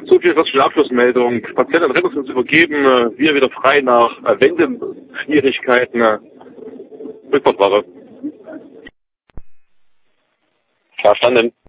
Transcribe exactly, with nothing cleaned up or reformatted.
So viel was für die Abschlussmeldung. Patient an Rettungsdienst übergeben, äh, wir wieder frei nach äh, Wendeschwierigkeiten. Äh, Rückfahrtware. Verstanden.